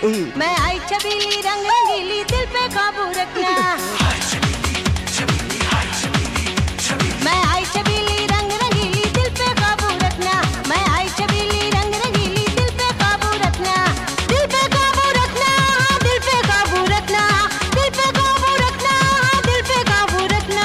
मैं आई छबीली रंग रंगीली, दिल पे काबू रखना। मैं आई छबीली रंग रंगीली, दिल पे काबू रखना। मैं आई छबीली रंग रंगीली, दिल पे काबू रखना। दिल पे काबू रखना, दिल पे काबू रखना। दिल पे काबू रखना, दिल पे काबू रखना।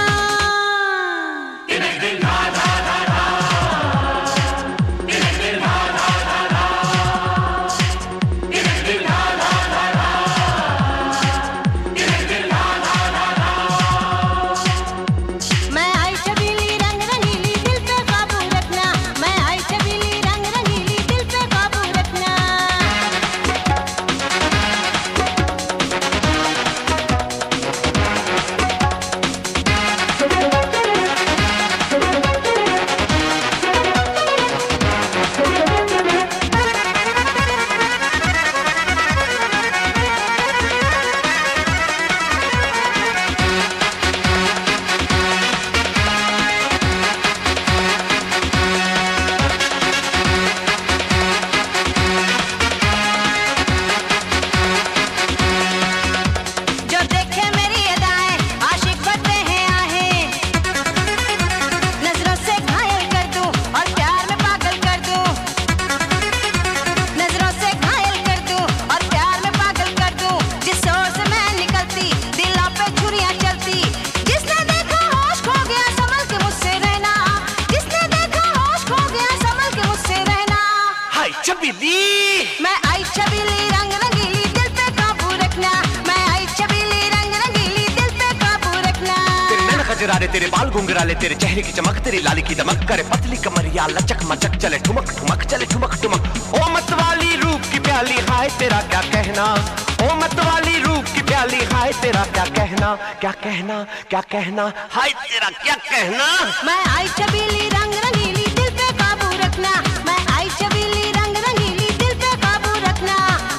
मैं आई छबीली रंग रंगीली, दिल पे काबू रखना। मैं आई छबीली रंग रंगीली, दिल पे काबू रखना। तेरे नैन खजरारे, तेरे बाल घुंघराले, तेरे चेहरे की चमक, तेरी लाली की दमक, करे पतली कमरिया लचक मचक, चले ठुमक ठुमक, चले ठुमक ठुमक। ओ मत वाली रूप की प्याली, हाय तेरा क्या कहना। ओ मत वाली रूप की प्याली, हाय तेरा क्या कहना। क्या कहना, क्या कहना, हाय तेरा क्या कहना। मैं आई छबीली रंग रंगीली, दिल पे काबू रखना। मैं आई छबीली रंग रंगीली, दिल पे काबू रखना।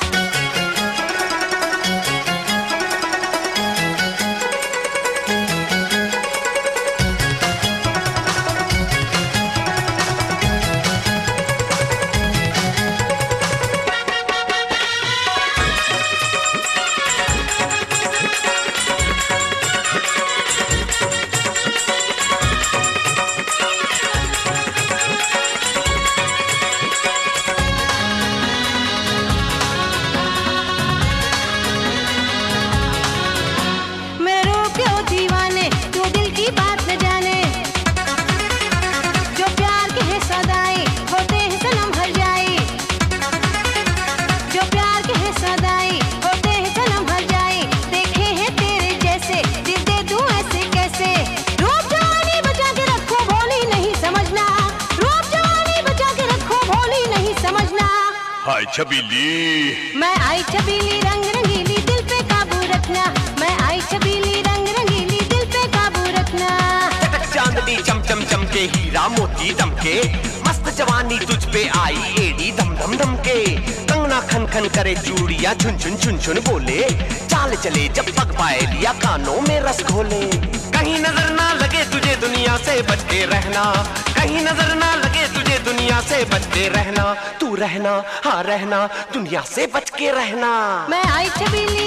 हाय छबीली, मैं आई छबीली रंग रंगीली, दिल पे काबू रखना। मैं आई छबीली रंग रंगीली, दिल पे काबू रखना। चांदनी चम चम चमके, हीरा मोती दमके, मस्त जवानी तुझ पे आई, एड़ी दम दम दम के। कंगना खन खन करे, चूड़ियां झुन झुन झुन झुन बोले, चाल चले जब पग पाए लिया, कानों में रस घोले। कहीं नजर ना लगे तुझे, दुनिया से बच के रहना। कहीं नजर ना लगे तुझे, दुनिया से बच के रहना। तू रहना, हाँ रहना, दुनिया से बच के रहना। मैं आई छबीली